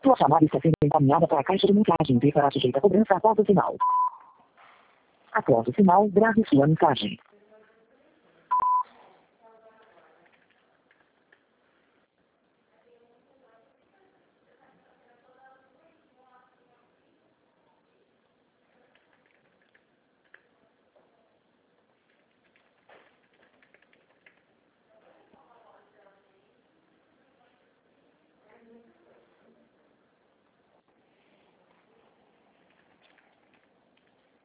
Sua chamada está sendo encaminhada para a caixa de mensagens e será sujeita a cobrança após o sinal. Após o sinal, grave sua mensagem.